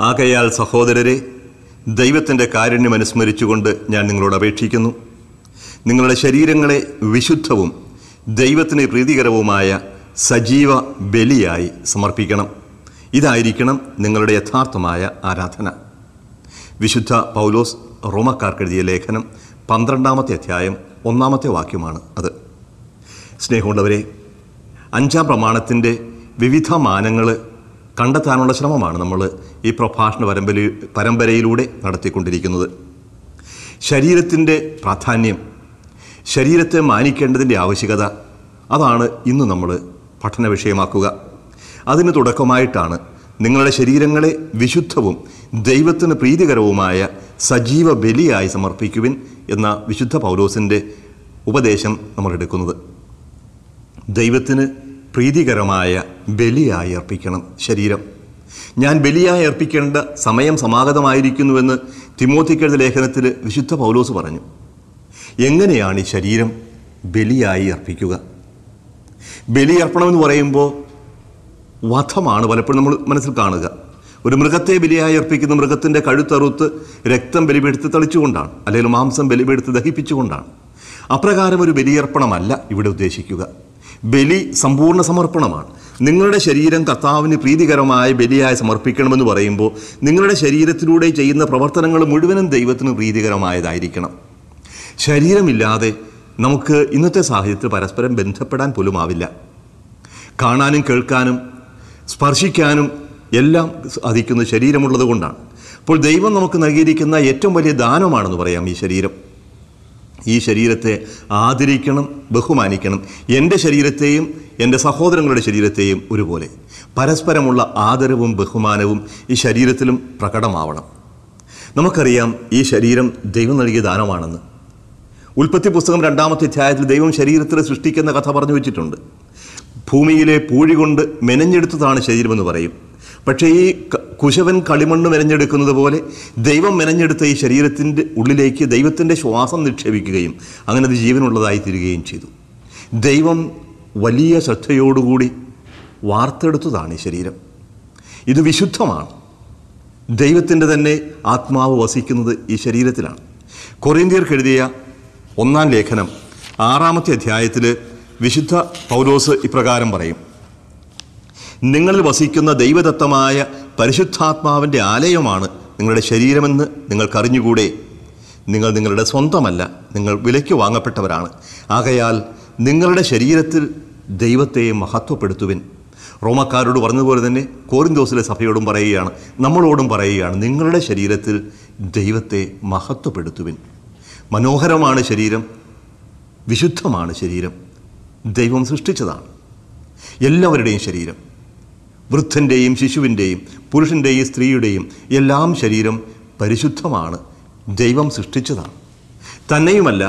ആകയാൽ സഹോദരരെ, ദൈവത്തിൻ്റെ കാരുണ്യം അനുസ്മരിച്ചുകൊണ്ട് ഞാൻ നിങ്ങളോട് അപേക്ഷിക്കുന്നു, നിങ്ങളുടെ ശരീരങ്ങളെ വിശുദ്ധവും ദൈവത്തിന് പ്രീതികരവുമായ സജീവ ബലിയായി സമർപ്പിക്കണം. ഇതായിരിക്കണം നിങ്ങളുടെ യഥാർത്ഥമായ ആരാധന. വിശുദ്ധ പൗലോസ് റോമക്കാർക്കെഴുതിയ ലേഖനം 12-ാമത്തെ അധ്യായം 1-ാമത്തെ വാക്യമാണ് അത്. സ്നേഹമുള്ളവരെ, 5-ാം പ്രമാണത്തിൻ്റെ വിവിധ മാനങ്ങൾ കണ്ടെത്താനുള്ള ശ്രമമാണ് നമ്മൾ ഈ പ്രഭാഷണ പരമ്പരയിലൂടെ നടത്തിക്കൊണ്ടിരിക്കുന്നത്. ശരീരത്തിൻ്റെ പ്രാധാന്യം, ശരീരത്തെ മാനിക്കേണ്ടതിൻ്റെ ആവശ്യകത, അതാണ് ഇന്ന് നമ്മൾ പഠന വിഷയമാക്കുക. അതിന് തുടക്കമായിട്ടാണ് നിങ്ങളുടെ ശരീരങ്ങളെ വിശുദ്ധവും ദൈവത്തിന് പ്രീതികരവുമായ സജീവ ബലിയായി സമർപ്പിക്കുവിൻ എന്ന വിശുദ്ധ പൗലോസിൻ്റെ ഉപദേശം നമ്മൾ എടുക്കുന്നത്. ദൈവത്തിന് പ്രീതികരമായ ബലിയായി അർപ്പിക്കണം ശരീരം. ഞാൻ ബലിയായി അർപ്പിക്കേണ്ട സമയം സമാഗതമായിരിക്കുന്നുവെന്ന് തിമോത്തിക്കെഴുതിയ ലേഖനത്തിൽ വിശുദ്ധ പൗലോസ് പറഞ്ഞു. എങ്ങനെയാണ് ഈ ശരീരം ബലിയായി അർപ്പിക്കുക? ബലിയർപ്പണമെന്ന് പറയുമ്പോൾ വധമാണ് പലപ്പോഴും നമ്മൾ മനസ്സിൽ കാണുക. ഒരു മൃഗത്തെ ബലിയായി അർപ്പിക്കുന്ന മൃഗത്തിൻ്റെ കഴുത്തറുത്ത് രക്തം ബലിപീഠത്തിൽ തളിച്ചുകൊണ്ടാണ്, അല്ലെങ്കിൽ മാംസം ബലിപീഠത്തിൽ ദഹിപ്പിച്ചുകൊണ്ടാണ്. അപ്രകാരം ഒരു ബലിയർപ്പണമല്ല ഇവിടെ ഉദ്ദേശിക്കുക. ബലി സമ്പൂർണ്ണ സമർപ്പണമാണ്. നിങ്ങളുടെ ശരീരം കർത്താവിന് പ്രീതികരമായ ബലിയായി സമർപ്പിക്കണമെന്ന് പറയുമ്പോൾ നിങ്ങളുടെ ശരീരത്തിലൂടെ ചെയ്യുന്ന പ്രവർത്തനങ്ങൾ മുഴുവനും ദൈവത്തിന് പ്രീതികരമായതായിരിക്കണം. ശരീരമില്ലാതെ നമുക്ക് ഇന്നത്തെ സാഹചര്യത്തിൽ പരസ്പരം ബന്ധപ്പെടാൻ പോലും ആവില്ല. കാണാനും കേൾക്കാനും സ്പർശിക്കാനും എല്ലാം സാധിക്കുന്ന ശരീരമുള്ളത് കൊണ്ടാണ്. അപ്പോൾ ദൈവം നമുക്ക് നൽകിയിരിക്കുന്ന ഏറ്റവും വലിയ ദാനമാണെന്ന് പറയാം ഈ ശരീരം. ഈ ശരീരത്തെ ആദരിക്കണം, ബഹുമാനിക്കണം. എൻ്റെ ശരീരത്തെയും എൻ്റെ സഹോദരങ്ങളുടെ ശരീരത്തെയും ഒരുപോലെ പരസ്പരമുള്ള ആദരവും ബഹുമാനവും ഈ ശരീരത്തിലും പ്രകടമാവണം. നമുക്കറിയാം ഈ ശരീരം ദൈവം നൽകിയ ദാനമാണെന്ന്. ഉൽപ്പത്തി പുസ്തകം 2-ാമത്തെ അധ്യായത്തിൽ ദൈവം ശരീരത്തിൽ സൃഷ്ടിക്കുന്ന കഥ പറഞ്ഞു വെച്ചിട്ടുണ്ട്. ഭൂമിയിലെ പൂഴി കൊണ്ട് മെനഞ്ഞെടുത്തതാണ് ശരീരമെന്ന് പറയും. പക്ഷേ ഈ കുശവൻ കളിമണ്ണ് മെനഞ്ഞെടുക്കുന്നത് പോലെ ദൈവം മെനഞ്ഞെടുത്ത ഈ ശരീരത്തിൻ്റെ ഉള്ളിലേക്ക് ദൈവത്തിൻ്റെ ശ്വാസം നിക്ഷേപിക്കുകയും അങ്ങനെ അത് ജീവനുള്ളതായി തീരുകയും ചെയ്തു. ദൈവം വലിയ ശ്രദ്ധയോടുകൂടി വാർത്തെടുത്തതാണ് ഈ ശരീരം. ഇത് വിശുദ്ധമാണ്. ദൈവത്തിൻ്റെ തന്നെ ആത്മാവ് വസിക്കുന്നത് ഈ ശരീരത്തിലാണ്. കൊറിന്ത്യർക്ക് എഴുതിയ 1-ാം ലേഖനം 6-ാമത്തെ അധ്യായത്തിൽ വിശുദ്ധ പൗലോസ് ഇപ്രകാരം പറയും: നിങ്ങളിൽ വസിക്കുന്ന ദൈവദത്തമായ പരിശുദ്ധാത്മാവിൻ്റെ ആലയമാണ് നിങ്ങളുടെ ശരീരമെന്ന് നിങ്ങൾക്കറിഞ്ഞുകൂടെ. നിങ്ങൾ നിങ്ങളുടെ സ്വന്തമല്ല, നിങ്ങൾ വിലയ്ക്ക് വാങ്ങപ്പെട്ടവരാണ്. ആകയാൽ നിങ്ങളുടെ ശരീരത്തിൽ ദൈവത്തെ മഹത്വപ്പെടുത്തുവിൻ. റോമക്കാരോട് പറഞ്ഞതുപോലെ തന്നെ കോരിന്തോസിലെ സഭയോടും പറയുകയാണ്, നമ്മളോടും പറയുകയാണ്, നിങ്ങളുടെ ശരീരത്തിൽ ദൈവത്തെ മഹത്വപ്പെടുത്തുവിൻ. മനോഹരമാണ് ശരീരം, വിശുദ്ധമാണ് ശരീരം, ദൈവം സൃഷ്ടിച്ചതാണ്. എല്ലാവരുടെയും ശരീരം, വൃദ്ധൻ്റെയും ശിശുവിൻ്റെയും പുരുഷൻ്റെയും സ്ത്രീയുടെയും എല്ലാം ശരീരം പരിശുദ്ധമാണ്, ദൈവം സൃഷ്ടിച്ചതാണ്. തന്നെയുമല്ല,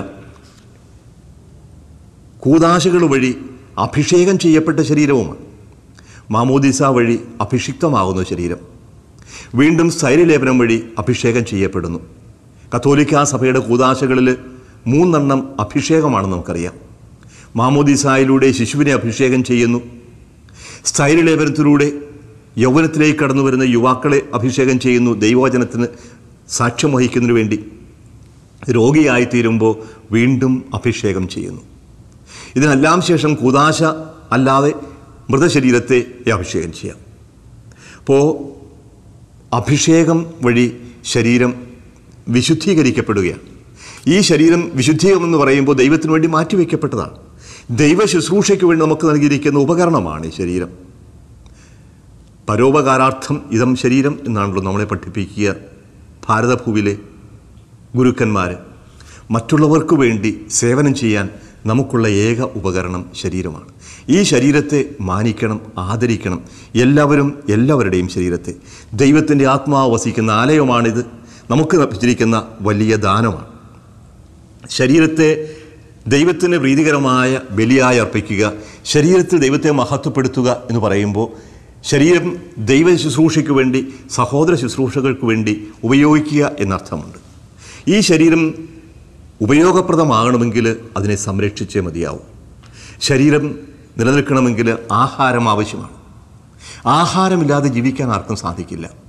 കൂദാശകൾ വഴി അഭിഷേകം ചെയ്യപ്പെട്ട ശരീരവുമാണ്. മാമോദിസ വഴി അഭിഷിക്തമാകുന്ന ശരീരം, വീണ്ടും സ്ഥൈര്യലേപനം വഴി അഭിഷേകം ചെയ്യപ്പെടുന്നു. കത്തോലിക്കാ സഭയുടെ കൂദാശകളിൽ 3 അഭിഷേകമാണെന്ന് നമുക്കറിയാം. മാമോദിസായിലൂടെ ശിശുവിനെ അഭിഷേകം ചെയ്യുന്നു. സ്ഥൈര്യലേപനത്തിലൂടെ യൗവനത്തിലേക്ക് കടന്നു വരുന്ന യുവാക്കളെ അഭിഷേകം ചെയ്യുന്നു, ദൈവവചനത്തിന് സാക്ഷ്യം വഹിക്കുന്നതിന് വേണ്ടി. രോഗിയായിത്തീരുമ്പോൾ വീണ്ടും അഭിഷേകം ചെയ്യുന്നു. ഇതിനെല്ലാം ശേഷം കൂദാശ അല്ലാതെ മൃതശരീരത്തെ അഭിഷേകം ചെയ്യാം. അപ്പോൾ അഭിഷേകം വഴി ശരീരം വിശുദ്ധീകരിക്കപ്പെടുകയാണ്. ഈ ശരീരം വിശുദ്ധീകരണമെന്ന് പറയുമ്പോൾ ദൈവത്തിന് വേണ്ടി മാറ്റിവെക്കപ്പെട്ടതാണ്. ദൈവ ശുശ്രൂഷയ്ക്ക് വേണ്ടി നമുക്ക് നൽകിയിരിക്കുന്ന ഉപകരണമാണ് ഈ ശരീരം. പരോപകാരാർത്ഥം ഇതം ശരീരം എന്നാണല്ലോ നമ്മളെ പഠിപ്പിക്കുക ഭാരതഭൂവിലെ ഗുരുക്കന്മാർ. മറ്റുള്ളവർക്ക് വേണ്ടി സേവനം ചെയ്യാൻ നമുക്കുള്ള ഏക ഉപകരണം ശരീരമാണ്. ഈ ശരീരത്തെ മാനിക്കണം, ആദരിക്കണം. എല്ലാവരുടെയും ശരീരത്തെ. ദൈവത്തിൻ്റെ ആത്മാവ് വസിക്കുന്ന ആലയമാണിത്. നമുക്ക് ലഭിച്ചിരിക്കുന്ന വലിയ ദാനമാണ്. ശരീരത്തെ ദൈവത്തിന് പ്രീതികരമായ ബലിയായി അർപ്പിക്കുക, ശരീരത്തിൽ ദൈവത്തെ മഹത്വപ്പെടുത്തുക എന്ന് പറയുമ്പോൾ ശരീരം ദൈവ ശുശ്രൂഷയ്ക്ക് വേണ്ടി, സഹോദര ശുശ്രൂഷകൾക്ക് വേണ്ടി ഉപയോഗിക്കുക എന്നർത്ഥമുണ്ട്. ഈ ശരീരം ഉപയോഗപ്രദമാകണമെങ്കിൽ അതിനെ സംരക്ഷിച്ചേ മതിയാവും. ശരീരം നിലനിൽക്കണമെങ്കിൽ ആഹാരം ആവശ്യമാണ്. ആഹാരമില്ലാതെ ജീവിക്കാൻ ആർക്കും സാധിക്കില്ല.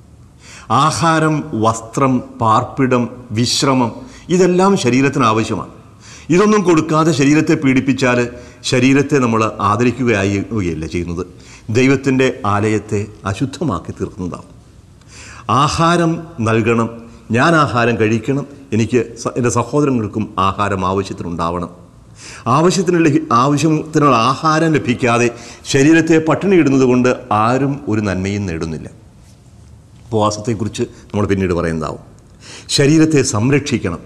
ആഹാരം, വസ്ത്രം, പാർപ്പിടം, വിശ്രമം ഇതെല്ലാം ശരീരത്തിന് ആവശ്യമാണ്. ഇതൊന്നും കൊടുക്കാതെ ശരീരത്തെ പീഡിപ്പിച്ചാൽ ശരീരത്തെ നമ്മൾ ആദരിക്കുകയാവുകയല്ല ചെയ്യുന്നത്, ദൈവത്തിൻ്റെ ആലയത്തെ അശുദ്ധമാക്കി തീർക്കുന്നതാണ്. ആഹാരം നൽകണം, ഞാൻ ആഹാരം കഴിക്കണം, എനിക്ക് എൻ്റെ സഹോദരങ്ങൾക്കും ആഹാരം ആവശ്യത്തിനുണ്ടാവണം. ആവശ്യത്തിനുള്ള ആഹാരം ലഭിക്കാതെ ശരീരത്തെ പട്ടിണിയിടുന്നത് കൊണ്ട് ആരും ഒരു നന്മയും നേടുന്നില്ല. ഉപവാസത്തെക്കുറിച്ച് നമ്മൾ പിന്നീട് പറയുന്നതാവും. ശരീരത്തെ സംരക്ഷിക്കണം.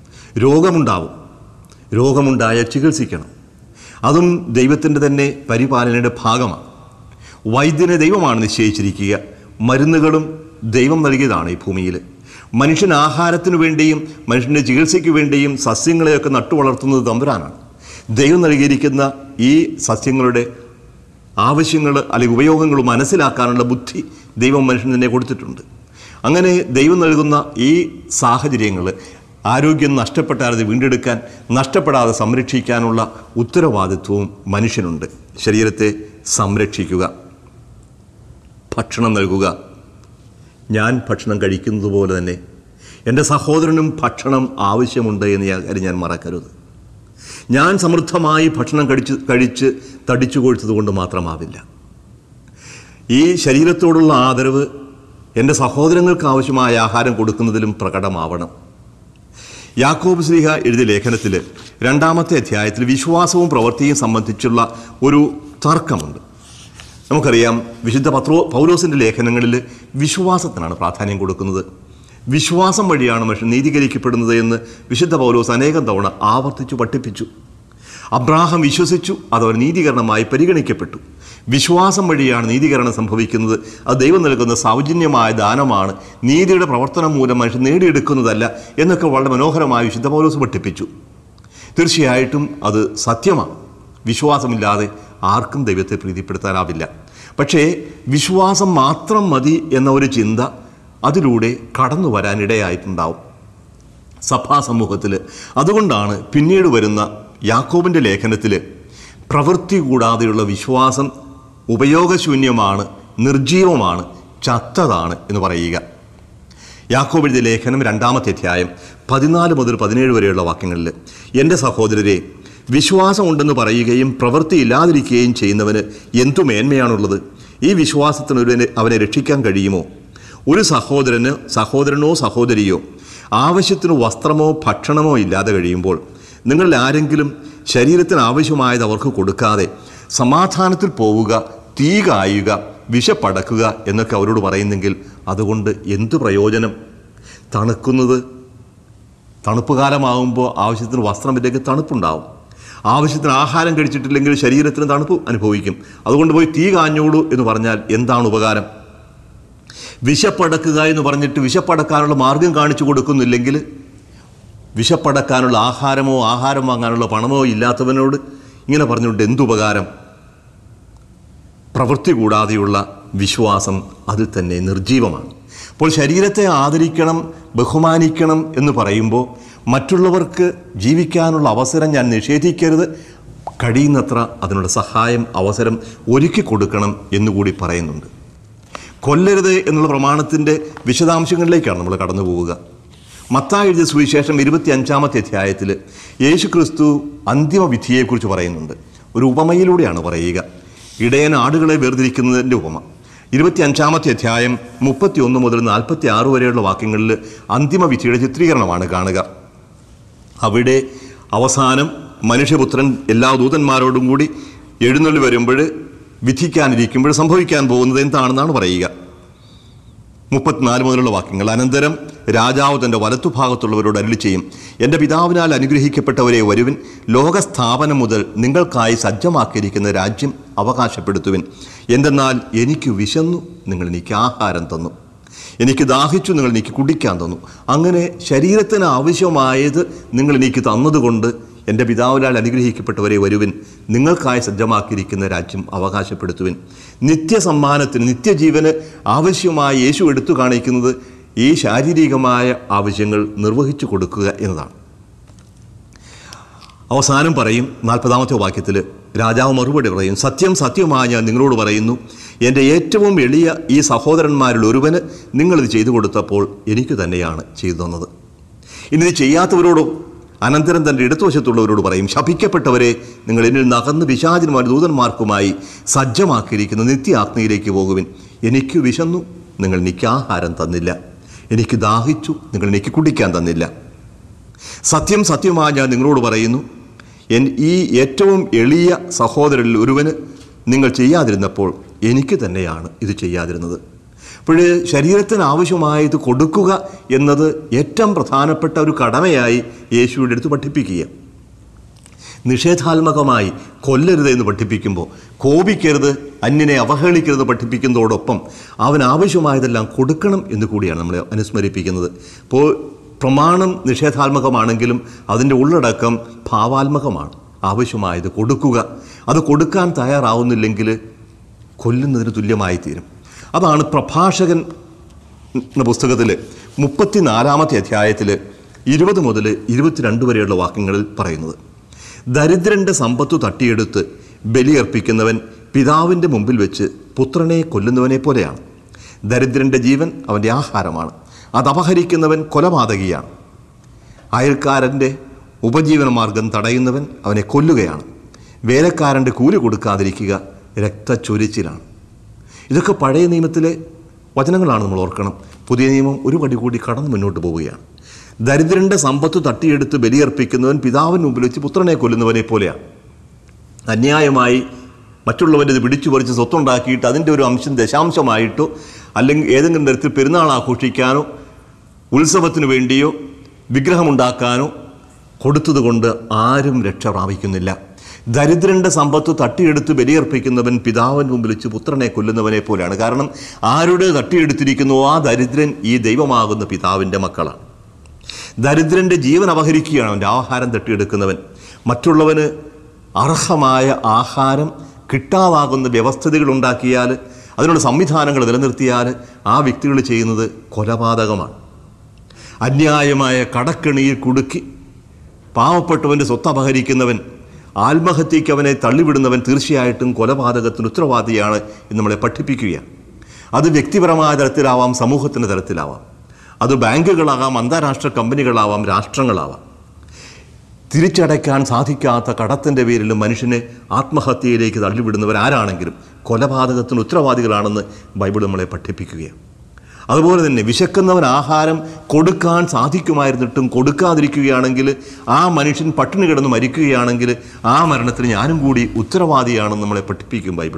രോഗമുണ്ടായാൽ ചികിത്സിക്കണം. അതും ദൈവത്തിൻ്റെ തന്നെ പരിപാലനയുടെ ഭാഗമാണ്. വൈദ്യനെ ദൈവമാണ് നിശ്ചയിച്ചിരിക്കുക. മരുന്നുകളും ദൈവം നൽകിയതാണ് ഈ ഭൂമിയിൽ. മനുഷ്യൻ ആഹാരത്തിനു വേണ്ടിയും മനുഷ്യൻ്റെ ചികിത്സയ്ക്ക് വേണ്ടിയും സസ്യങ്ങളെയൊക്കെ നട്ടുവളർത്തുന്നത് തമ്പുരാനാണ്. ദൈവം നൽകിയിരിക്കുന്ന ഈ സസ്യങ്ങളുടെ ആവശ്യങ്ങൾ അല്ലെങ്കിൽ ഉപയോഗങ്ങൾ മനസ്സിലാക്കാനുള്ള ബുദ്ധി ദൈവം മനുഷ്യന് തന്നെ കൊടുത്തിട്ടുണ്ട്. അങ്ങനെ ദൈവം നൽകുന്ന ഈ സാഹചര്യങ്ങൾ ആരോഗ്യം നഷ്ടപ്പെട്ടാൽ അത് വീണ്ടെടുക്കാൻ, നഷ്ടപ്പെടാതെ സംരക്ഷിക്കാനുള്ള ഉത്തരവാദിത്വവും മനുഷ്യനുണ്ട്. ശരീരത്തെ സംരക്ഷിക്കുക, ഭക്ഷണം നൽകുക. ഞാൻ ഭക്ഷണം കഴിക്കുന്നത് പോലെ തന്നെ എൻ്റെ സഹോദരനും ഭക്ഷണം ആവശ്യമുണ്ട് എന്ന് കാര്യം ഞാൻ മറക്കരുത്. ഞാൻ സമൃദ്ധമായി ഭക്ഷണം കഴിച്ച് തടിച്ചു കൊഴുത്തത് കൊണ്ട് മാത്രമാവില്ല. ഈ ശരീരത്തോടുള്ള ആദരവ് എൻ്റെ സഹോദരങ്ങൾക്ക് ആവശ്യമായ ആഹാരം കൊടുക്കുന്നതിലും പ്രകടമാവണം. യാക്കോബ് ശ്ലീഹ എഴുതിയ ലേഖനത്തിൽ 2-ാമത്തെ അധ്യായത്തിൽ വിശ്വാസവും പ്രവൃത്തിയും സംബന്ധിച്ചുള്ള ഒരു തർക്കമുണ്ട്. നമുക്കറിയാം, വിശുദ്ധ പൗലോസിൻ്റെ ലേഖനങ്ങളിൽ വിശ്വാസത്തിനാണ് പ്രാധാന്യം കൊടുക്കുന്നത്. വിശ്വാസം വഴിയാണ് മനുഷ്യൻ നീതീകരിക്കപ്പെടുന്നത് എന്ന് വിശുദ്ധ പൗലോസ് അനേകം തവണ ആവർത്തിച്ചു പഠിപ്പിച്ചു. അബ്രാഹാം വിശ്വസിച്ചു, അതവർ നീതീകരണമായി പരിഗണിക്കപ്പെട്ടു. വിശ്വാസം വഴിയാണ് നീതീകരണം സംഭവിക്കുന്നത്. അത് ദൈവം നൽകുന്ന സൗജന്യമായ ദാനമാണ്, നീതിയുടെ പ്രവർത്തനം മൂലം മനുഷ്യൻ നേടിയെടുക്കുന്നതല്ല എന്നൊക്കെ വളരെ മനോഹരമായി വിശുദ്ധ പൗലോസ് പഠിപ്പിച്ചു. തീർച്ചയായിട്ടും അത് സത്യമാണ്. വിശ്വാസമില്ലാതെ ആർക്കും ദൈവത്തെ പ്രീതിപ്പെടുത്താനാവില്ല. പക്ഷേ വിശ്വാസം മാത്രം മതി എന്ന ഒരു ചിന്ത അതിലൂടെ കടന്നു വരാനിടയായിട്ടുണ്ടാവും സഭാ സമൂഹത്തിൽ. അതുകൊണ്ടാണ് പിന്നീട് വരുന്ന യാക്കോബിൻ്റെ ലേഖനത്തിൽ പ്രവൃത്തി കൂടാതെയുള്ള വിശ്വാസം ഉപയോഗശൂന്യമാണ്, നിർജീവമാണ്, ചത്തതാണ് എന്ന് പറയുക. യാക്കോബ് എഴുതിയ ലേഖനം 2-ാമത്തെ അധ്യായം 14 മുതൽ 17 വരെയുള്ള വാക്യങ്ങളിൽ, എൻ്റെ സഹോദരരെ, വിശ്വാസമുണ്ടെന്ന് പറയുകയും പ്രവൃത്തി ഇല്ലാതിരിക്കുകയും ചെയ്യുന്നവന് എന്തു മേന്മയാണുള്ളത്? ഈ വിശ്വാസത്തിന് അവനെ രക്ഷിക്കാൻ കഴിയുമോ? ഒരു സഹോദരനോ സഹോദരിയോ ആവശ്യത്തിന് വസ്ത്രമോ ഭക്ഷണമോ ഇല്ലാതെ കഴിയുമ്പോൾ നിങ്ങളിൽ ആരെങ്കിലും ശരീരത്തിന് ആവശ്യമായത് അവർക്ക് കൊടുക്കാതെ സമാധാനത്തിൽ പോവുക, തീ കായുക, വിശപ്പടക്കുക എന്നൊക്കെ അവരോട് പറയുന്നെങ്കിൽ അതുകൊണ്ട് എന്തു പ്രയോജനം? തണുപ്പ് കാലമാകുമ്പോൾ ആവശ്യത്തിന് വസ്ത്രമില്ലെങ്കിൽ തണുപ്പുണ്ടാവും. ആവശ്യത്തിന് ആഹാരം കഴിച്ചിട്ടില്ലെങ്കിൽ ശരീരത്തിന് തണുപ്പ് അനുഭവിക്കും. അതുകൊണ്ട് പോയി തീ കാഞ്ഞോളൂ എന്ന് പറഞ്ഞാൽ എന്താണ് ഉപകാരം? വിശപ്പടക്കുക എന്ന് പറഞ്ഞിട്ട് വിശപ്പടക്കാനുള്ള മാർഗം കാണിച്ചു കൊടുക്കുന്നില്ലെങ്കിൽ, വിശപ്പടക്കാനുള്ള ആഹാരം വാങ്ങാനുള്ള പണമോ ഇല്ലാത്തവനോട് ഇങ്ങനെ പറഞ്ഞുകൊണ്ട് എന്തുപകാരം? പ്രവൃത്തി കൂടാതെയുള്ള വിശ്വാസം അതിൽ തന്നെ നിർജീവമാണ്. അപ്പോൾ ശരീരത്തെ ആദരിക്കണം, ബഹുമാനിക്കണം എന്ന് പറയുമ്പോൾ മറ്റുള്ളവർക്ക് ജീവിക്കാനുള്ള അവസരം ഞാൻ നിഷേധിക്കരുത്, കഴിയുന്നത്ര അതിനുള്ള സഹായം, അവസരം ഒരുക്കി കൊടുക്കണം എന്നുകൂടി പറയുന്നുണ്ട്. കൊല്ലരുത് എന്നുള്ള പ്രമാണത്തിൻ്റെ വിശദാംശങ്ങളിലേക്കാണ് നമ്മൾ കടന്നു പോവുക. മത്തായി എഴുതിയ സുവിശേഷം 25-ാമത്തെ അധ്യായത്തിൽ യേശു ക്രിസ്തു അന്തിമ വിധിയെക്കുറിച്ച് പറയുന്നുണ്ട്. ഒരു ഉപമയിലൂടെയാണ് പറയുക. ഇടയൻ ആടുകളെ വേർതിരിക്കുന്നതിൻ്റെ ഉപമ. 25-ാമത്തെ അധ്യായം 31 മുതൽ 46 വരെയുള്ള വാക്യങ്ങളിൽ അന്തിമ വിധിയുടെ ചിത്രീകരണമാണ് കാണുക. അവിടെ അവസാനം മനുഷ്യപുത്രൻ എല്ലാ ദൂതന്മാരോടും കൂടി എഴുന്നള്ളി വരുമ്പോൾ, വിധിക്കാനിരിക്കുമ്പോൾ സംഭവിക്കാൻ പോകുന്നത് എന്താണെന്നാണ് പറയുക. 34 മുതലുള്ള വാക്യങ്ങൾ. അനന്തരം രാജാവ് തൻ്റെ വലത്തുഭാഗത്തുള്ളവരോട് അരുളി ചെയ്യും, എൻ്റെ പിതാവിനാൽ അനുഗ്രഹിക്കപ്പെട്ടവരെ വരുവിൻ, ലോകസ്ഥാപനം മുതൽ നിങ്ങൾക്കായി സജ്ജമാക്കിയിരിക്കുന്ന രാജ്യം അവകാശപ്പെടുത്തുവിൻ. എന്തെന്നാൽ എനിക്ക് വിശന്നു, നിങ്ങൾ എനിക്ക് ആഹാരം തന്നു, എനിക്ക് ദാഹിച്ചു, നിങ്ങൾ എനിക്ക് കുടിക്കാൻ തന്നു. അങ്ങനെ ശരീരത്തിന് ആവശ്യമായത് നിങ്ങൾ എനിക്ക് തന്നതുകൊണ്ട് എൻ്റെ പിതാവിനാൽ അനുഗ്രഹിക്കപ്പെട്ടവരെ വരുവിൻ, നിങ്ങൾക്കായി സജ്ജമാക്കിയിരിക്കുന്ന രാജ്യം അവകാശപ്പെടുത്തുവിൻ. നിത്യസമ്മാനത്തിന്, നിത്യജീവന് ആവശ്യമായി യേശു എടുത്തു കാണിക്കുന്നത് ഈ ശാരീരികമായ ആവശ്യങ്ങൾ നിർവഹിച്ചു കൊടുക്കുക എന്നതാണ്. അവസാനം പറയും 40-ാമത്തെ വാക്യത്തിൽ രാജാവ് മറുപടി പറയും, സത്യം സത്യമായി ഞാൻ നിങ്ങളോട് പറയുന്നു, എൻ്റെ ഏറ്റവും എളിയ ഈ സഹോദരന്മാരിൽ ഒരുവന് നിങ്ങളിത് ചെയ്തു കൊടുത്തപ്പോൾ എനിക്ക് തന്നെയാണ് ചെയ്തു തന്നത്. ഇനി ഇത് ചെയ്യാത്തവരോടോ അനന്തരം തൻ്റെ ഇടതുവശത്തുള്ളവരോട് പറയും, ശപിക്കപ്പെട്ടവരെ, നിങ്ങൾ എന്നിൽ നകന്ന് പിശാചന്മാരും ദൂതന്മാർക്കുമായി സജ്ജമാക്കിയിരിക്കുന്ന നിത്യാഗ്നിയിലേക്ക് പോകുവിൻ. എനിക്ക് വിശന്നു, നിങ്ങൾ എനിക്ക് ആഹാരം തന്നില്ല. എനിക്ക് ദാഹിച്ചു, നിങ്ങൾ എനിക്ക് കുടിക്കാൻ തന്നില്ല. സത്യം സത്യമായി ഞാൻ നിങ്ങളോട് പറയുന്നു, ഈ ഏറ്റവും എളിയ സഹോദരനിൽ ഒരുവന് നിങ്ങൾ ചെയ്യാതിരുന്നപ്പോൾ എനിക്ക് തന്നെയാണ് ഇത് ചെയ്യാതിരുന്നത്. അപ്പോൾ ശരീരത്തിന് ആവശ്യമായത് കൊടുക്കുക എന്നത് ഏറ്റവും പ്രധാനപ്പെട്ട ഒരു കടമയായി യേശുവിൻ്റെ അടുത്ത് പഠിപ്പിക്കുക. നിഷേധാത്മകമായി കൊല്ലരുത് എന്ന് പഠിപ്പിക്കുമ്പോൾ, കോപിക്കരുത്, അന്യനെ അവഹേളിക്കരുത് പഠിപ്പിക്കുന്നതോടൊപ്പം അവനാവശ്യമായതെല്ലാം കൊടുക്കണം എന്ന് കൂടിയാണ് നമ്മളെ അനുസ്മരിപ്പിക്കുന്നത്. അപ്പോൾ പ്രമാണം നിഷേധാത്മകമാണെങ്കിലും അതിൻ്റെ ഉള്ളടക്കം ഭാവാത്മകമാണ്. ആവശ്യമായത് കൊടുക്കുക. അത് കൊടുക്കാൻ തയ്യാറാവുന്നില്ലെങ്കിൽ കൊല്ലുന്നതിന് തുല്യമായി തീരും. അതാണ് പ്രഭാഷകൻ എന്ന പുസ്തകത്തിൽ 34-ാമത്തെ അധ്യായത്തിൽ 20 മുതൽ 22 വരെയുള്ള വാക്യങ്ങളിൽ പറയുന്നത്, ദരിദ്രൻ്റെ സമ്പത്തു തട്ടിയെടുത്ത് ബലിയർപ്പിക്കുന്നവൻ പിതാവിൻ്റെ മുമ്പിൽ വെച്ച് പുത്രനെ കൊല്ലുന്നവനെ പോലെയാണ്. ദരിദ്രൻ്റെ ജീവൻ അവൻ്റെ ആഹാരമാണ്. അത് അപഹരിക്കുന്നവൻ കൊലപാതകിയാണ്. അയൽക്കാരൻ്റെ ഉപജീവനമാർഗം തടയുന്നവൻ അവനെ കൊല്ലുകയാണ്. വേലക്കാരൻ്റെ കൂലി കൊടുക്കാതിരിക്കുക രക്തച്ചൊരിച്ചിലാണ്. ഇതൊക്കെ പഴയ നിയമത്തിലെ വചനങ്ങളാണ് നമ്മൾ ഓർക്കണം. പുതിയ നിയമം ഒരു പടി കൂടി കടന്ന് മുന്നോട്ട് പോവുകയാണ്. ദരിദ്രൻ്റെ സമ്പത്ത് തട്ടിയെടുത്ത് ബലിയർപ്പിക്കുന്നവൻ പിതാവിന് മുമ്പിൽ വെച്ച് പുത്രനെ കൊല്ലുന്നവനെ പോലെയാണ്. അന്യായമായി മറ്റുള്ളവൻ്റെ ഇത് പിടിച്ചു പറിച്ച് സ്വത്തുണ്ടാക്കിയിട്ട് അതിൻ്റെ ഒരു അംശം ദശാംശമായിട്ടോ അല്ലെങ്കിൽ ഏതെങ്കിലും തരത്തിൽ പെരുന്നാൾ ആഘോഷിക്കാനോ ഉത്സവത്തിനു വേണ്ടിയോ വിഗ്രഹമുണ്ടാക്കാനോ കൊടുത്തതുകൊണ്ട് ആരും രക്ഷ പ്രാപിക്കുന്നില്ല. ദരിദ്രൻ്റെ സമ്പത്ത് തട്ടിയെടുത്ത് ബലിയർപ്പിക്കുന്നവൻ പിതാവിന് മുമ്പിൽ വെച്ച് പുത്രനെ കൊല്ലുന്നവനെ പോലെയാണ്. കാരണം ആരുടെ തട്ടിയെടുത്തിരിക്കുന്നുവോ ആ ദരിദ്രൻ ഈ ദൈവമാകുന്ന പിതാവിൻ്റെ മക്കളാണ്. ദരിദ്രൻ്റെ ജീവൻ അപഹരിക്കുകയാണ് അവൻ്റെ ആഹാരം തട്ടിയെടുക്കുന്നവൻ. മറ്റുള്ളവന് അർഹമായ ആഹാരം കിട്ടാതാകുന്ന വ്യവസ്ഥിതികൾ ഉണ്ടാക്കിയാൽ, അതിനുള്ള സംവിധാനങ്ങൾ നിലനിർത്തിയാൽ ആ വ്യക്തികൾ ചെയ്യുന്നത് കൊലപാതകമാണ്. അന്യായമായ കടക്കെണിയിൽ കുടുക്കി പാവപ്പെട്ടവൻ്റെ സ്വത്ത് അപഹരിക്കുന്നവൻ, ആത്മഹത്യയ്ക്ക് അവനെ തള്ളിവിടുന്നവൻ തീർച്ചയായിട്ടും കൊലപാതകത്തിന് ഉത്തരവാദിയാണ് എന്ന് നമ്മളെ പഠിപ്പിക്കുകയാണ്. അത് വ്യക്തിപരമായ തലത്തിലാവാം, സമൂഹത്തിൻ്റെ തലത്തിലാവാം. അത് ബാങ്കുകളാവാം, അന്താരാഷ്ട്ര കമ്പനികളാവാം, രാഷ്ട്രങ്ങളാവാം. തിരിച്ചടയ്ക്കാൻ സാധിക്കാത്ത കടത്തിൻ്റെ പേരിൽ മനുഷ്യനെ ആത്മഹത്യയിലേക്ക് തള്ളിവിടുന്നവരാരാണെങ്കിലും കൊലപാതകത്തിന് ഉത്തരവാദികളാണെന്ന് ബൈബിൾ നമ്മളെ പഠിപ്പിക്കുകയാണ്. അതുപോലെ തന്നെ വിശക്കുന്നവൻ ആഹാരം കൊടുക്കാൻ സാധിക്കുമായിരുന്നിട്ടും കൊടുക്കാതിരിക്കുകയാണെങ്കിൽ, ആ മനുഷ്യൻ പട്ടിണി കിടന്ന് മരിക്കുകയാണെങ്കിൽ ആ മരണത്തിന് ഞാനും കൂടി ഉത്തരവാദിയാണെന്ന് നമ്മളെ പഠിപ്പിക്കും ബൈബിൾ.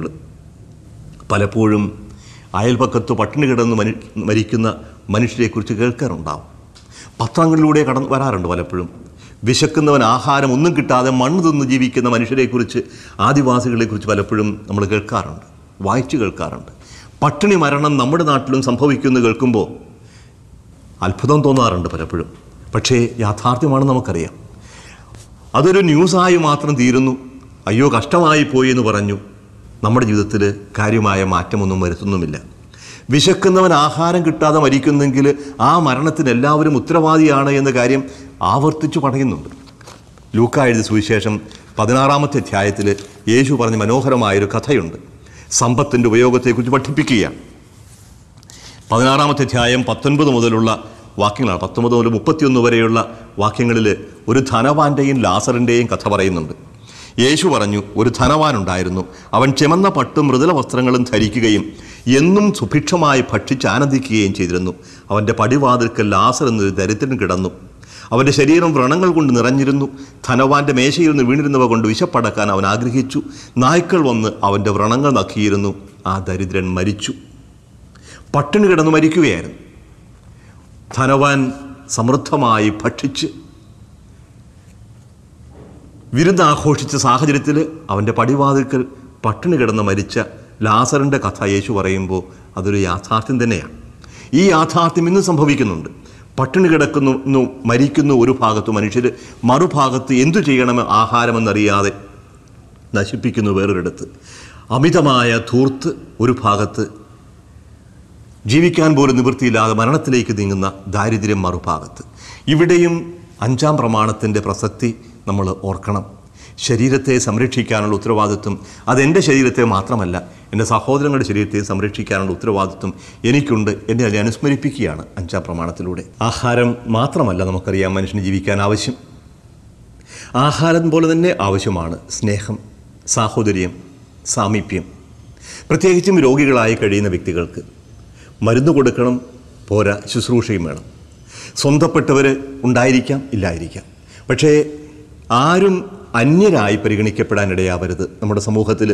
പലപ്പോഴും അയൽപക്കത്ത് പട്ടിണി കിടന്ന് മരിക്കുന്ന മനുഷ്യരെക്കുറിച്ച് കേൾക്കാറുണ്ടാവും. പത്രങ്ങളിലൂടെ കടന്നു വരാറുണ്ട്. പലപ്പോഴും വിശക്കുന്നവൻ ആഹാരം ഒന്നും കിട്ടാതെ മണ്ണ് തിന്ന് ജീവിക്കുന്ന മനുഷ്യരെക്കുറിച്ച്, ആദിവാസികളെക്കുറിച്ച് പലപ്പോഴും നമ്മൾ കേൾക്കാറുണ്ട്, വായിച്ചു കേൾക്കാറുണ്ട്. പട്ടിണി മരണം നമ്മുടെ നാട്ടിലും സംഭവിക്കുമെന്ന് കേൾക്കുമ്പോൾ അത്ഭുതം തോന്നാറുണ്ട് പലപ്പോഴും. പക്ഷേ യാഥാർത്ഥ്യമാണെന്ന് നമുക്കറിയാം. അതൊരു ന്യൂസായി മാത്രം തീരുന്നു. അയ്യോ കഷ്ടമായി പോയി എന്ന് പറഞ്ഞു നമ്മുടെ ജീവിതത്തിൽ കാര്യമായ മാറ്റമൊന്നും വരുത്തുന്നുമില്ല. വിശക്കുന്നവൻ ആഹാരം കിട്ടാതെ മരിക്കുന്നെങ്കിൽ ആ മരണത്തിന് എല്ലാവരും ഉത്തരവാദിയാണ് എന്ന കാര്യം ആവർത്തിച്ചു പറയുന്നുണ്ട്. ലൂക്കാ എഴുതിയ സുവിശേഷം 16-ാമത്തെ അധ്യായത്തിൽ യേശു പറഞ്ഞ മനോഹരമായൊരു കഥയുണ്ട്. സമ്പത്തിൻ്റെ ഉപയോഗത്തെക്കുറിച്ച് പഠിപ്പിക്കുകയാണ്. 16-ാമത്തെ അധ്യായം 19 മുതലുള്ള വാക്യങ്ങളാണ്. 19 മുതൽ 31 വരെയുള്ള വാക്യങ്ങളിൽ ഒരു ധനവാന്റെയും ലാസറിൻ്റെയും കഥ പറയുന്നുണ്ട്. യേശു പറഞ്ഞു, ഒരു ധനവാനുണ്ടായിരുന്നു. അവൻ ചെമന്ന പട്ടും മൃദുല വസ്ത്രങ്ങളും ധരിക്കുകയും എന്നും സുഭിക്ഷമായി ഭക്ഷിച്ച് ആനന്ദിക്കുകയും ചെയ്തിരുന്നു. അവൻ്റെ പടിവാതിൽക്കൽ ലാസർ എന്നൊരു ദരിദ്രൻ കിടന്നു. അവൻ്റെ ശരീരം വ്രണങ്ങൾ കൊണ്ട് നിറഞ്ഞിരുന്നു. ധനവാന്റെ മേശയിൽ നിന്ന് വീണിരുന്നവ കൊണ്ട് വിശപ്പടക്കാൻ അവൻ ആഗ്രഹിച്ചു. നായ്ക്കൾ വന്ന് അവൻ്റെ വ്രണങ്ങൾ നക്കിയിരുന്നു. ആ ദരിദ്രൻ മരിച്ചു. പട്ടിണി കിടന്ന് മരിക്കുകയായിരുന്നു. ധനവാൻ സമൃദ്ധമായി ഭക്ഷിച്ച് വിരുന്നാഘോഷിച്ച സാഹചര്യത്തിൽ അവൻ്റെ പടിവാതിൽക്കൽ പട്ടിണി കിടന്ന് മരിച്ച ലാസറിൻ്റെ കഥ യേശു പറയുമ്പോൾ അതൊരു യാഥാർത്ഥ്യം തന്നെയാണ്. ഈ യാഥാർത്ഥ്യം ഇന്ന് സംഭവിക്കുന്നുണ്ട്. പട്ടിണി കിടക്കുന്നു, മരിക്കുന്നു ഒരു ഭാഗത്ത് മനുഷ്യർ, മറുഭാഗത്ത് എന്തു ചെയ്യണമെന്ന് ആഹാരമെന്നറിയാതെ നശിപ്പിക്കുന്നു വേറൊരിടത്ത്. അമിതമായ ധൂർത്ത് ഒരു ഭാഗത്ത്, ജീവിക്കാൻ പോലും നിവൃത്തിയില്ലാതെ മരണത്തിലേക്ക് നീങ്ങുന്ന ദാരിദ്ര്യം മറുഭാഗത്ത്. ഇവിടെയും 5-ാം പ്രമാണത്തിൻ്റെ പ്രസക്തി നമ്മൾ ഓർക്കണം. ശരീരത്തെ സംരക്ഷിക്കാനുള്ള ഉത്തരവാദിത്വം അതെൻ്റെ ശരീരത്തെ മാത്രമല്ല, എൻ്റെ സഹോദരങ്ങളുടെ ശരീരത്തെ സംരക്ഷിക്കാനുള്ള ഉത്തരവാദിത്വം എനിക്കുണ്ട്. എന്നെ അതിനെ അനുസ്മരിപ്പിക്കുകയാണ് 5-ാം പ്രമാണത്തിലൂടെ. ആഹാരം മാത്രമല്ല നമുക്കറിയാം മനുഷ്യന് ജീവിക്കാൻ ആവശ്യം. ആഹാരം പോലെ തന്നെ ആവശ്യമാണ് സ്നേഹം, സാഹോദര്യം, സാമീപ്യം. പ്രത്യേകിച്ചും രോഗികളായി കഴിയുന്ന വ്യക്തികൾക്ക് മരുന്ന് കൊടുക്കണം, പോരാ ശുശ്രൂഷയും വേണം. സ്വന്തപ്പെട്ടവർ ഉണ്ടായിരിക്കാം, ഇല്ലായിരിക്കാം. പക്ഷേ ആരും അന്യരായി പരിഗണിക്കപ്പെടാനിടയാവരുത് നമ്മുടെ സമൂഹത്തിൽ.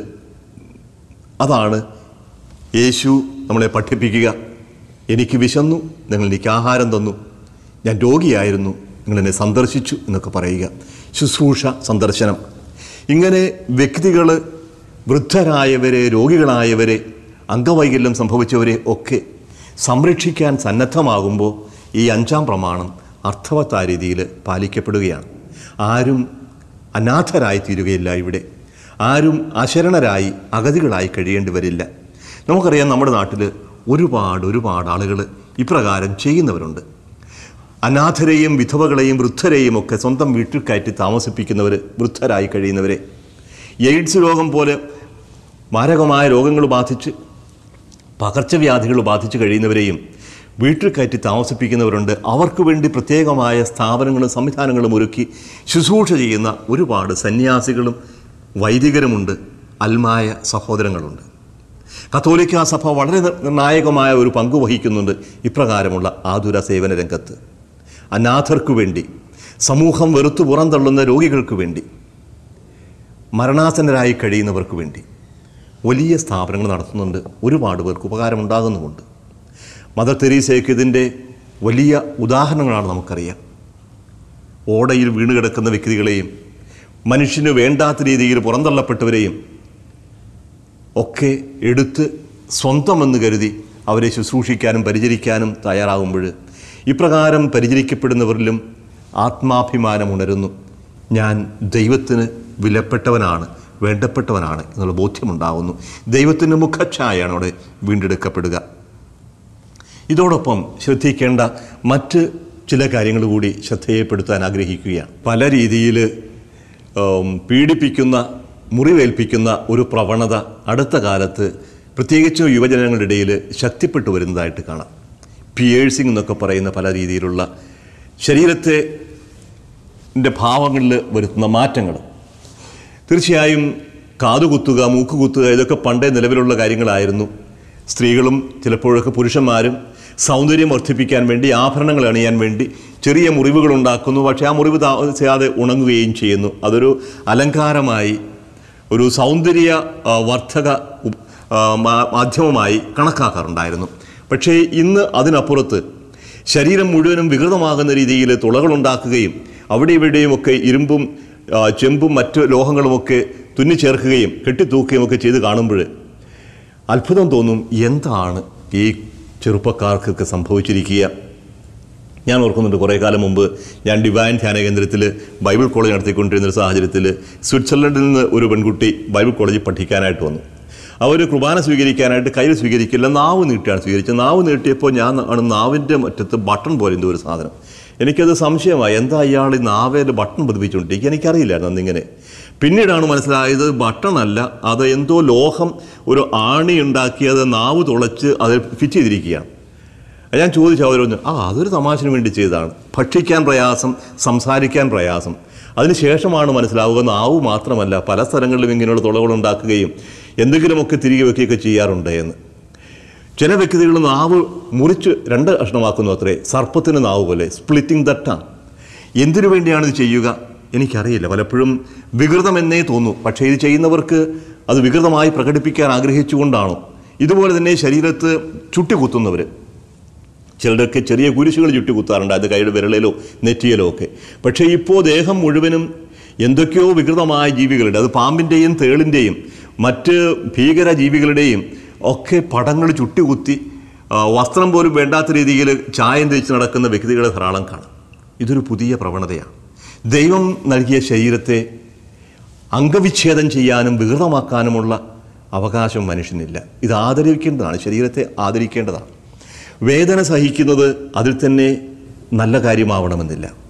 അതാണ് യേശു നമ്മളെ പഠിപ്പിക്കുക. എനിക്ക് വിശന്നു, നിങ്ങൾ എനിക്ക് ആഹാരം തന്നു. ഞാൻ രോഗിയായിരുന്നു, നിങ്ങളെന്നെ സന്ദർശിച്ചു എന്നൊക്കെ പറയുക. ശുശ്രൂഷ, സന്ദർശനം. ഇങ്ങനെ വ്യക്തികൾ, വൃദ്ധരായവരെ, രോഗികളായവരെ, അംഗവൈകല്യം സംഭവിച്ചവരെ ഒക്കെ സംരക്ഷിക്കാൻ സന്നദ്ധമാകുമ്പോൾ ഈ 5-ാം പ്രമാണം അർത്ഥവത്തായ രീതിയിൽ പാലിക്കപ്പെടുകയാണ്. ആരും അനാഥരായി തീരുകയില്ല. ഇവിടെ ആരും അശരണരായി, അഗതികളായി കഴിയേണ്ടി വരില്ല. നമുക്കറിയാം നമ്മുടെ നാട്ടിൽ ഒരുപാട് ആളുകൾ ഇപ്രകാരം ചെയ്യുന്നവരുണ്ട്. അനാഥരെയും വിധവകളെയും വൃദ്ധരെയും ഒക്കെ സ്വന്തം വീട്ടിൽ കയറ്റി താമസിപ്പിക്കുന്നവർ, വൃദ്ധരായി കഴിയുന്നവരെ. എയ്ഡ്സ് രോഗം പോലെ മാരകമായ രോഗങ്ങൾ ബാധിച്ച്, പകർച്ചവ്യാധികൾ ബാധിച്ച് കഴിയുന്നവരെയും വീട്ടിൽ കയറ്റി താമസിപ്പിക്കുന്നവരുണ്ട്. അവർക്ക് വേണ്ടി പ്രത്യേകമായ സ്ഥാപനങ്ങളും സംവിധാനങ്ങളും ഒരുക്കി ശുശ്രൂഷ ചെയ്യുന്ന ഒരുപാട് സന്യാസികളും വൈദികരുമുണ്ട്. അൽമായ സഹോദരങ്ങളുണ്ട്. കത്തോലിക്കാ സഭ വളരെ നിർണായകമായ ഒരു പങ്ക് വഹിക്കുന്നുണ്ട് ഇപ്രകാരമുള്ള ആതുര സേവന രംഗത്ത്. അനാഥർക്കു വേണ്ടി, സമൂഹം വെറുത്തു പുറന്തള്ളുന്ന രോഗികൾക്ക് വേണ്ടി, മരണാസന്നരായി കഴിയുന്നവർക്ക് വേണ്ടി വലിയ സ്ഥാപനങ്ങൾ നടത്തുന്നുണ്ട്. ഒരുപാട് പേർക്ക് ഉപകാരമുണ്ടാകുന്നുമുണ്ട്. മദർ തെരേസയ്ക്ക് ഇതിൻ്റെ വലിയ ഉദാഹരണങ്ങളാണ് നമുക്കറിയാം. ഓടയിൽ വീണ് കിടക്കുന്ന വ്യക്തികളെയും മനുഷ്യന് വേണ്ടാത്ത രീതിയിൽ പുറന്തള്ളപ്പെട്ടവരെയും ഒക്കെ എടുത്ത് സ്വന്തമെന്ന് കരുതി അവരെ ശുശ്രൂഷിക്കാനും പരിചരിക്കാനും തയ്യാറാകുമ്പോൾ ഇപ്രകാരം പരിചരിക്കപ്പെടുന്നവരിലും ആത്മാഭിമാനം ഉണരുന്നു. ഞാൻ ദൈവത്തിന് വിലപ്പെട്ടവനാണ്, വേണ്ടപ്പെട്ടവനാണ് എന്നുള്ള ബോധ്യമുണ്ടാകുന്നു. ദൈവത്തിൻ്റെ മുഖഛായയാണ് അവിടെ വീണ്ടെടുക്കപ്പെടുക. ഇതോടൊപ്പം ശ്രദ്ധിക്കേണ്ട മറ്റ് ചില കാര്യങ്ങൾ കൂടി ശ്രദ്ധേയപ്പെടുത്താൻ ആഗ്രഹിക്കുകയാണ്. പല രീതിയിൽ പീഡിപ്പിക്കുന്ന, മുറിവേൽപ്പിക്കുന്ന ഒരു പ്രവണത അടുത്ത കാലത്ത് പ്രത്യേകിച്ചും യുവജനങ്ങളുടെ ഇടയിൽ ശക്തിപ്പെട്ടു വരുന്നതായിട്ട് കാണാം. പിയേഴ്സിംഗ് എന്നൊക്കെ പറയുന്ന പല രീതിയിലുള്ള ശരീരത്തെ ഭാവങ്ങളിൽ വരുത്തുന്ന മാറ്റങ്ങൾ. തീർച്ചയായും കാതുകുത്തുക, മൂക്കുകുത്തുക ഇതൊക്കെ പണ്ടേ നിലവിലുള്ള കാര്യങ്ങളായിരുന്നു. സ്ത്രീകളും ചിലപ്പോഴൊക്കെ പുരുഷന്മാരും സൗന്ദര്യം വർദ്ധിപ്പിക്കാൻ വേണ്ടി, ആഭരണങ്ങൾ അണിയാൻ വേണ്ടി ചെറിയ മുറിവുകൾ ഉണ്ടാക്കുന്നു. പക്ഷേ ആ മുറിവ് താമസിയാതെ ഉണങ്ങുകയും ചെയ്യുന്നു. അതൊരു അലങ്കാരമായി, ഒരു സൗന്ദര്യ വർദ്ധക മാധ്യമമായി കണക്കാക്കാറുണ്ടായിരുന്നു. പക്ഷേ ഇന്ന് അതിനപ്പുറത്ത് ശരീരം മുഴുവനും വികൃതമാകുന്ന രീതിയിൽ തുളകളുണ്ടാക്കുകയും അവിടെ ഇവിടെയുമൊക്കെ ഇരുമ്പും ചെമ്പും മറ്റ് ലോഹങ്ങളുമൊക്കെ തുന്നിച്ചേർക്കുകയും കെട്ടിത്തൂക്കുകയും ഒക്കെ ചെയ്ത് കാണുമ്പോൾ അത്ഭുതം തോന്നും. എന്താണ് ഈ ചെറുപ്പക്കാർക്കൊക്കെ സംഭവിച്ചിരിക്കുക? ഞാൻ ഓർക്കുന്നുണ്ട്, കുറേ കാലം മുമ്പ് ഞാൻ ഡിവൈൻ ധ്യാന കേന്ദ്രത്തിൽ ബൈബിൾ കോളേജ് നടത്തിക്കൊണ്ടിരുന്നൊരു സാഹചര്യത്തിൽ സ്വിറ്റ്സർലൻഡിൽ നിന്ന് ഒരു പെൺകുട്ടി ബൈബിൾ കോളേജിൽ പഠിക്കാനായിട്ട് വന്നു. അവർ കുർബാന സ്വീകരിക്കാനായിട്ട് കയ്യിൽ സ്വീകരിക്കില്ല, നാവ് നീട്ടിയാണ് സ്വീകരിച്ചത്. നാവ് നീട്ടിയപ്പോൾ ഞാൻ നാവിൻ്റെ മറ്റത്ത് ബട്ടൺ പോലെ എന്തോ ഒരു സാധനം. എനിക്കത് സംശയമായി, എന്താ ഇയാൾ ഈ നാവേൽ ബട്ടൺ പതിപ്പിച്ചുകൊണ്ടിരിക്കുക? എനിക്കറിയില്ലായിരുന്നു അന്നിങ്ങനെ. പിന്നീടാണ് മനസ്സിലായത് ബട്ടണല്ല, അത് എന്തോ ലോഹം, ഒരു ആണി ഉണ്ടാക്കിയത് നാവ് തുളച്ച് അത് ഫിറ്റ് ചെയ്തിരിക്കുകയാണ്. ഞാൻ ചോദിച്ചു അവരൊന്ന്, അതൊരു തമാശന് വേണ്ടി ചെയ്തതാണ്. ഭക്ഷിക്കാൻ പ്രയാസം, സംസാരിക്കാൻ പ്രയാസം. അതിനുശേഷമാണ് മനസ്സിലാവുക നാവ് മാത്രമല്ല, പല സ്ഥലങ്ങളിലും ഇങ്ങനെയുള്ള തുളകളുണ്ടാക്കുകയും എന്തെങ്കിലുമൊക്കെ തിരികെ വയ്ക്കുകയൊക്കെ ചെയ്യാറുണ്ട് എന്ന്. ചില വ്യക്തികൾ നാവ് മുറിച്ച് 2 കഷ്ണമാക്കുന്നു അത്രേ, സർപ്പത്തിന് നാവ് പോലെ, സ്പ്ലിറ്റിംഗ് ദ ടങ്. എന്തിനു വേണ്ടിയാണ് ഇത് ചെയ്യുക എനിക്കറിയില്ല. പലപ്പോഴും വികൃതമെന്നേ തോന്നൂ. പക്ഷേ ഇത് ചെയ്യുന്നവർക്ക് അത് വികൃതമായി പ്രകടിപ്പിക്കാൻ ആഗ്രഹിച്ചുകൊണ്ടാണോ? ഇതുപോലെ തന്നെ ശരീരത്ത് ചുട്ടിക്കുത്തുന്നവർ, ചിലരൊക്കെ ചെറിയ കുരിശുകൾ ചുട്ടിക്കുത്താറുണ്ട്, അത് കൈയുടെ വിരളിലോ നെറ്റിയിലോ ഒക്കെ. പക്ഷേ ഇപ്പോൾ ദേഹം മുഴുവനും എന്തൊക്കെയോ വികൃതമായ ജീവികളുടെ, അത് പാമ്പിൻ്റെയും തേളിൻ്റെയും മറ്റ് ഭീകര ജീവികളുടെയും ഒക്കെ പടങ്ങൾ ചുട്ടികുത്തി വസ്ത്രം പോലും വേണ്ടാത്ത രീതിയിൽ ചായം തേച്ച് നടക്കുന്ന വ്യക്തികളെ ധാരാളം കാണാം. ഇതൊരു പുതിയ പ്രവണതയാണ്. ദൈവം നൽകിയ ശരീരത്തെ അംഗവിച്ഛേദം ചെയ്യാനും വികൃതമാക്കാനുമുള്ള അവകാശം മനുഷ്യനില്ല. ഇത് ആദരിക്കേണ്ടതാണ്, ശരീരത്തെ ആദരിക്കേണ്ടതാണ്. വേദന സഹിക്കുന്നത് അതിൽ തന്നെ നല്ല കാര്യമാവണമെന്നില്ല.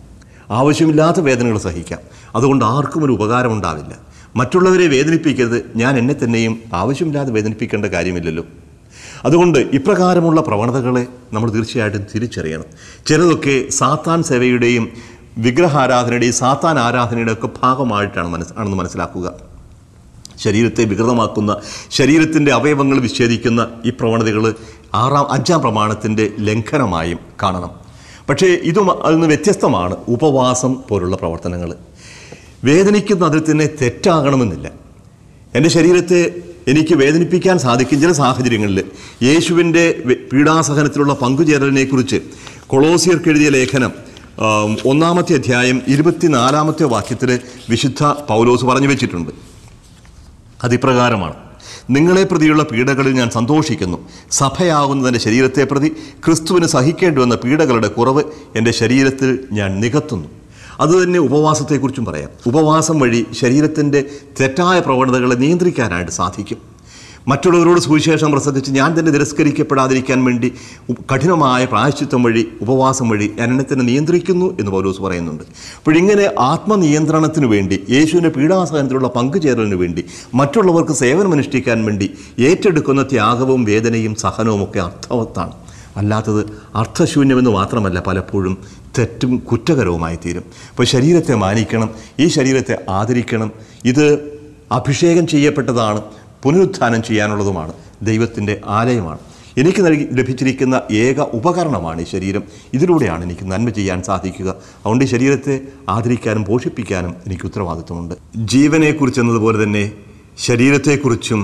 ആവശ്യമില്ലാത്ത വേദനകൾ സഹിക്കാം. അതുകൊണ്ട് ആർക്കും ഒരു ഉപകാരമുണ്ടാവില്ല. മറ്റുള്ളവരെ വേദനിപ്പിക്കരുത്, ഞാൻ എന്നെ തന്നെയും ആവശ്യമില്ലാതെ വേദനിപ്പിക്കേണ്ട കാര്യമില്ലല്ലോ. അതുകൊണ്ട് ഇപ്രകാരമുള്ള പ്രവണതകളെ നമ്മൾ തീർച്ചയായിട്ടും തിരിച്ചറിയണം. ചിലതൊക്കെ സാത്താൻ സേവയുടെയും വിഗ്രഹാരാധനയുടെയും സാത്താൻ ആരാധനയുടെയും ഒക്കെ ഭാഗമായിട്ടാണെന്ന് മനസ്സിലാക്കുക. ശരീരത്തെ വികൃതമാക്കുന്ന, ശരീരത്തിൻ്റെ അവയവങ്ങൾ വിച്ഛേദിക്കുന്ന ഈ പ്രവണതകൾ 5-ാം പ്രമാണത്തിൻ്റെ ലംഘനമായും കാണണം. പക്ഷേ ഇതും അതിൽ നിന്ന് വ്യത്യസ്തമാണ് ഉപവാസം പോലുള്ള പ്രവർത്തനങ്ങൾ. വേദനിക്കുന്ന അതിൽ തന്നെ തെറ്റാകണമെന്നില്ല. എൻ്റെ ശരീരത്തെ എനിക്ക് വേദനിപ്പിക്കാൻ സാധിക്കും ചില സാഹചര്യങ്ങളിൽ. യേശുവിൻ്റെ പീഡാസഹനത്തിലുള്ള പങ്കുചേരലിനെക്കുറിച്ച് കൊളോസിയർക്ക് എഴുതിയ ലേഖനം 1-ാമത്തെ അധ്യായം 24-ാമത്തെ വാക്യത്തിൽ വിശുദ്ധ പൗലോസ് പറഞ്ഞു വെച്ചിട്ടുണ്ട്. അതിപ്രകാരമാണ്: നിങ്ങളെ പ്രതിയുള്ള പീഡകളിൽ ഞാൻ സന്തോഷിക്കുന്നു. സഭയാകുന്നതിൻ്റെ ശരീരത്തെ പ്രതി ക്രിസ്തുവിന് സഹിക്കേണ്ടി വന്ന പീഡകളുടെ കുറവ് എൻ്റെ ശരീരത്തിൽ ഞാൻ നികത്തുന്നു. അതുതന്നെ ഉപവാസത്തെക്കുറിച്ചും പറയാം. ഉപവാസം വഴി ശരീരത്തിൻ്റെ തെറ്റായ പ്രവണതകളെ നിയന്ത്രിക്കാനായിട്ട് സാധിക്കും. മറ്റുള്ളവരോട് സുവിശേഷം പ്രസംഗിച്ച് ഞാൻ തന്നെ തിരസ്കരിക്കപ്പെടാതിരിക്കാൻ വേണ്ടി കഠിനമായ പ്രായശ്ചിത്തം വഴി, ഉപവാസം വഴി ഞാൻ എന്നെ തന്നെ നിയന്ത്രിക്കുന്നു എന്ന് പൗലോസ് പറയുന്നുണ്ട്. അപ്പോഴിങ്ങനെ ആത്മനിയന്ത്രണത്തിന് വേണ്ടി, യേശുവിൻ്റെ പീഡാസഹനത്തിലുള്ള പങ്കുചേരലിന് വേണ്ടി, മറ്റുള്ളവർക്ക് സേവനമനുഷ്ഠിക്കാൻ വേണ്ടി ഏറ്റെടുക്കുന്ന ത്യാഗവും വേദനയും സഹനവും ഒക്കെ അർത്ഥവത്താണ്. അല്ലാത്തത് അർത്ഥശൂന്യമെന്ന് മാത്രമല്ല, പലപ്പോഴും തെറ്റും കുറ്റകരവുമായി തീരും. അപ്പോൾ ശരീരത്തെ മാനിക്കണം, ഈ ശരീരത്തെ ആദരിക്കണം. ഇത് അഭിഷേകം ചെയ്യപ്പെട്ടതാണ്, പുനരുത്ഥാനം ചെയ്യാനുള്ളതുമാണ്, ദൈവത്തിൻ്റെ ആലയമാണ്. എനിക്ക് ലഭിച്ചിരിക്കുന്ന ഏക ഉപകരണമാണ് ഈ ശരീരം. ഇതിലൂടെയാണ് എനിക്ക് നന്മ ചെയ്യാൻ സാധിക്കുക. അതുകൊണ്ട് ഈ ശരീരത്തെ ആദരിക്കാനും പോഷിപ്പിക്കാനും എനിക്ക് ഉത്തരവാദിത്വമുണ്ട്. ജീവനെക്കുറിച്ച് എന്നതുപോലെ തന്നെ ശരീരത്തെക്കുറിച്ചും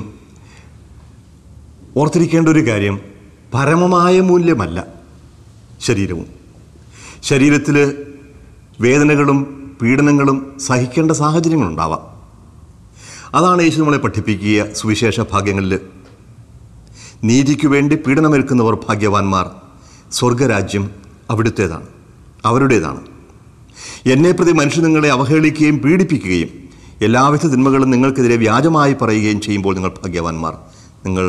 ഓർത്തിരിക്കേണ്ട ഒരു കാര്യം, പരമമായ മൂല്യമല്ല ശരീരവും. ശരീരത്തിൽ വേദനകളും പീഡനങ്ങളും സഹിക്കേണ്ട സാഹചര്യങ്ങളുണ്ടാവാം. അതാണ് യേശു നമ്മളെ പഠിപ്പിക്കുക സുവിശേഷ ഭാഗ്യങ്ങളിൽ: നീതിക്കു വേണ്ടി പീഡനമേൽക്കുന്നവർ ഭാഗ്യവാന്മാർ, സ്വർഗരാജ്യം അവരുടേതാണ്. എന്നെ പ്രതി മനുഷ്യർ നിങ്ങളെ അവഹേളിക്കുകയും പീഡിപ്പിക്കുകയും എല്ലാവിധ തിന്മകളും നിങ്ങൾക്കെതിരെ വ്യാജമായി പറയുകയും ചെയ്യുമ്പോൾ നിങ്ങൾ ഭാഗ്യവാന്മാർ. നിങ്ങൾ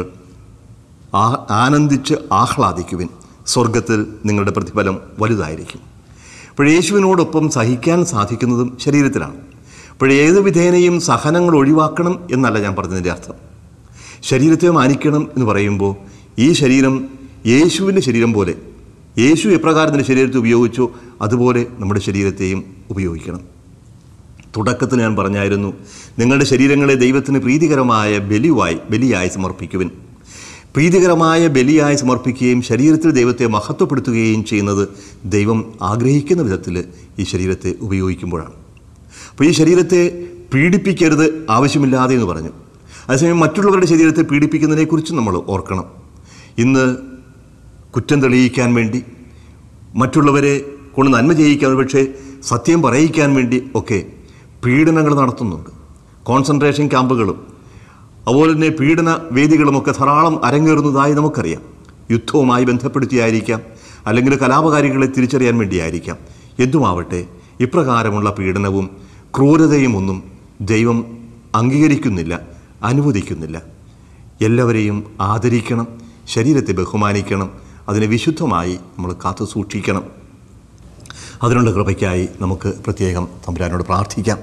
ആനന്ദിച്ച് ആഹ്ലാദിക്കുവിൻ, സ്വർഗത്തിൽ നിങ്ങളുടെ പ്രതിഫലം വലുതായിരിക്കും. അപ്പോൾ യേശുവിനോടൊപ്പം സഹിക്കാൻ സാധിക്കുന്നതും ശരീരത്തിലാണ്. ഏത് വിധേനയും സഹനങ്ങൾ ഒഴിവാക്കണം എന്നല്ല ഞാൻ പറഞ്ഞതിൻ്റെ അർത്ഥം. ശരീരത്തെ മാനിക്കണം എന്ന് പറയുമ്പോൾ ഈ ശരീരം യേശുവിൻ്റെ ശരീരം പോലെ, യേശു എപ്രകാരത്തിൻ്റെ ശരീരത്തെ ഉപയോഗിച്ചോ അതുപോലെ നമ്മുടെ ശരീരത്തെയും ഉപയോഗിക്കണം. തുടക്കത്തിൽ ഞാൻ പറഞ്ഞായിരുന്നു, നിങ്ങളുടെ ശരീരങ്ങളെ ദൈവത്തിന് പ്രീതികരമായ ബലിയായി സമർപ്പിക്കുവിൻ. പ്രീതികരമായ ബലിയായി സമർപ്പിക്കുകയും ശരീരത്തിൽ ദൈവത്തെ മഹത്വപ്പെടുത്തുകയും ചെയ്യുന്നത് ദൈവം ആഗ്രഹിക്കുന്ന വിധത്തിൽ ഈ ശരീരത്തെ ഉപയോഗിക്കുമ്പോഴാണ്. അപ്പോൾ ഈ ശരീരത്തെ പീഡിപ്പിക്കരുത് ആവശ്യമില്ലാതെ എന്ന് പറഞ്ഞു. അതേസമയം മറ്റുള്ളവരുടെ ശരീരത്തെ പീഡിപ്പിക്കുന്നതിനെക്കുറിച്ചും നമ്മൾ ഓർക്കണം. ഇന്ന് കുറ്റം തെളിയിക്കാൻ വേണ്ടി, മറ്റുള്ളവരെ കൊണ്ട് നന്മ ചെയ്യിക്കാൻ, പക്ഷേ സത്യം പറയിക്കാൻ വേണ്ടി ഒക്കെ പീഡനങ്ങൾ നടത്തുന്നുണ്ട്. കോൺസെൻട്രേഷൻ ക്യാമ്പുകളും അതുപോലെ തന്നെ പീഡന വേദികളുമൊക്കെ ധാരാളം അരങ്ങേറുന്നതായി നമുക്കറിയാം. യുദ്ധവുമായി ബന്ധപ്പെടുത്തിയായിരിക്കാം, അല്ലെങ്കിൽ കലാപകാരികളെ തിരിച്ചറിയാൻ വേണ്ടിയായിരിക്കാം. എന്തുമാവട്ടെ, ഇപ്രകാരമുള്ള പീഡനവും ക്രൂരതയും ഒന്നും ദൈവം അംഗീകരിക്കുന്നില്ല, അനുവദിക്കുന്നില്ല. എല്ലാവരെയും ആദരിക്കണം, ശരീരത്തെ ബഹുമാനിക്കണം, അതിനെ വിശുദ്ധമായി നമ്മൾ കാത്തു സൂക്ഷിക്കണം. അതിനുള്ള കൃപയ്ക്കായി നമുക്ക് പ്രത്യേകം തമ്പുരാനോട് പ്രാർത്ഥിക്കാം.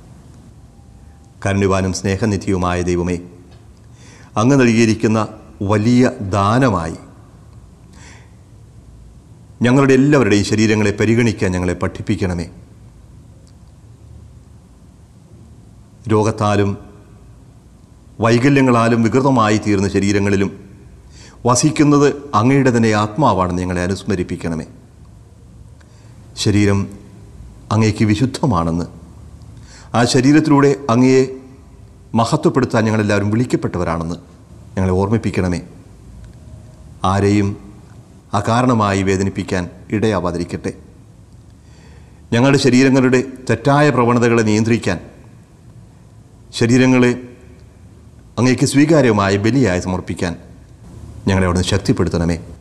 കാരുണ്യവാനും സ്നേഹനിധിയുമായ ദൈവമേ, അങ്ങ് നൽകിയിരിക്കുന്ന വലിയ ദാനമായി ഞങ്ങളുടെ എല്ലാവരുടെയും ശരീരങ്ങളെ പരിഗണിക്കാൻ ഞങ്ങളെ പഠിപ്പിക്കണമേ. രോഗത്താലും വൈകല്യങ്ങളാലും വികൃതമായി തീർന്ന ശരീരങ്ങളിലും വസിക്കുന്നത് അങ്ങയുടെ തന്നെ ആത്മാവാണെന്ന് ഞങ്ങളെ അനുസ്മരിപ്പിക്കണമേ. ശരീരം അങ്ങേക്ക് വിശുദ്ധമാണെന്ന്, ആ ശരീരത്തിലൂടെ അങ്ങയെ മഹത്വപ്പെടുത്താൻ ഞങ്ങളെല്ലാവരും വിളിക്കപ്പെട്ടവരാണെന്ന് ഞങ്ങളെ ഓർമ്മിപ്പിക്കണമേ. ആരെയും അകാരണമായി വേദനിപ്പിക്കാൻ ഇടയാവാതിരിക്കട്ടെ. ഞങ്ങളുടെ ശരീരങ്ങളുടെ തെറ്റായ പ്രവണതകളെ നിയന്ത്രിക്കാൻ, ശരീരങ്ങളെ അങ്ങേക്ക് സ്വീകാര്യമായ ബലിയായി സമർപ്പിക്കാൻ ഞങ്ങളെ അവിടുന്ന് ശക്തിപ്പെടുത്തണമേ.